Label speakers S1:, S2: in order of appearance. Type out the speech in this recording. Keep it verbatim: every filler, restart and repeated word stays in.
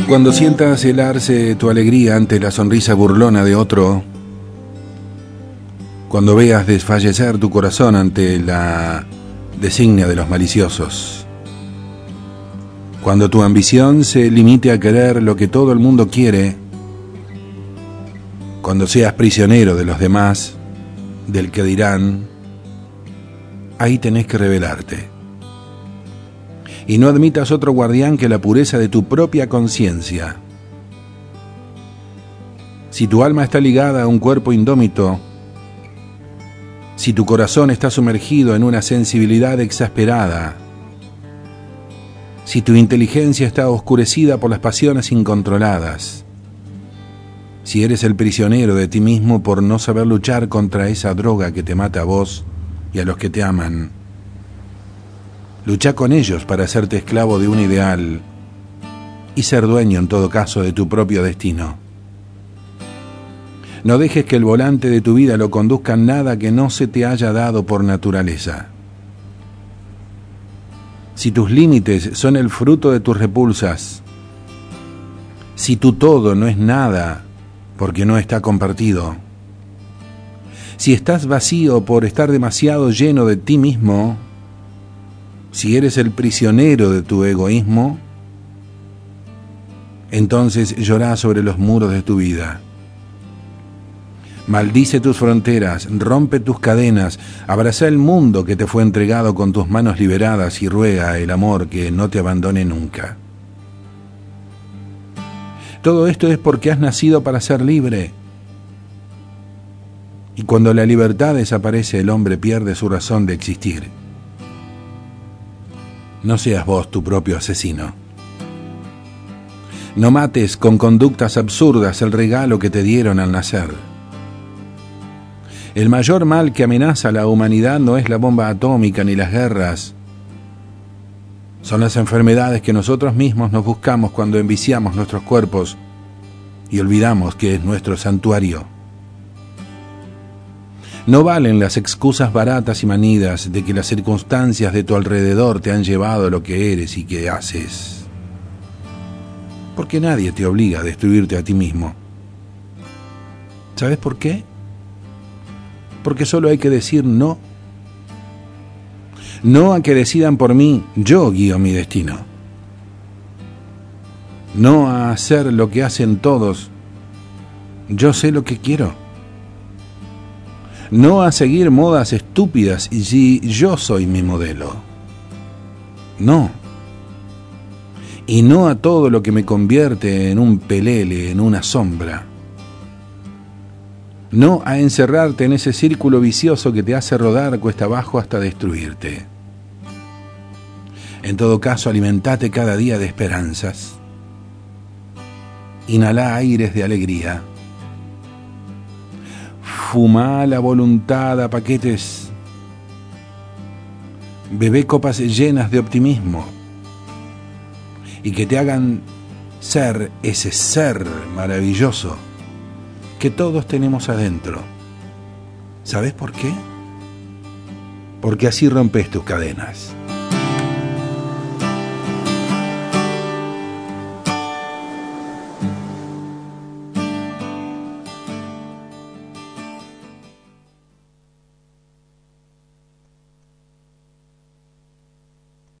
S1: Cuando sientas helarse tu alegría ante la sonrisa burlona de otro, cuando veas desfallecer tu corazón ante la designia de los maliciosos, cuando tu ambición se limite a querer lo que todo el mundo quiere, cuando seas prisionero de los demás, del que dirán, ahí tenés que rebelarte. Y no admitas otro guardián que la pureza de tu propia conciencia. Si tu alma está ligada a un cuerpo indómito, si tu corazón está sumergido en una sensibilidad exasperada, si tu inteligencia está oscurecida por las pasiones incontroladas, si eres el prisionero de ti mismo por no saber luchar contra esa droga que te mata a vos y a los que te aman, lucha con ellos para hacerte esclavo de un ideal y ser dueño en todo caso de tu propio destino. No dejes que el volante de tu vida lo conduzca nada que no se te haya dado por naturaleza. Si tus límites son el fruto de tus repulsas, si tu todo no es nada porque no está compartido, si estás vacío por estar demasiado lleno de ti mismo, si eres el prisionero de tu egoísmo, entonces llorá sobre los muros de tu vida. Maldice tus fronteras, rompe tus cadenas, abraza el mundo que te fue entregado con tus manos liberadas y ruega el amor que no te abandone nunca. Todo esto es porque has nacido para ser libre. Y cuando la libertad desaparece, el hombre pierde su razón de existir. No seas vos tu propio asesino. No mates con conductas absurdas el regalo que te dieron al nacer. El mayor mal que amenaza a la humanidad no es la bomba atómica ni las guerras. Son las enfermedades que nosotros mismos nos buscamos cuando enviciamos nuestros cuerpos y olvidamos que es nuestro santuario. No valen las excusas baratas y manidas de que las circunstancias de tu alrededor te han llevado a lo que eres y que haces. Porque nadie te obliga a destruirte a ti mismo. ¿Sabes por qué? Porque solo hay que decir no. No a que decidan por mí, yo guío mi destino. No a hacer lo que hacen todos, yo sé lo que quiero. No a seguir modas estúpidas y si yo soy mi modelo. No. Y no a todo lo que me convierte en un pelele, en una sombra. No a encerrarte en ese círculo vicioso que te hace rodar cuesta abajo hasta destruirte. En todo caso, alimentate cada día de esperanzas. Inhalá aires de alegría. Fumá la voluntad a paquetes. Bebé copas llenas de optimismo y que te hagan ser ese ser maravilloso que todos tenemos adentro. ¿Sabes por qué? Porque así rompes tus cadenas.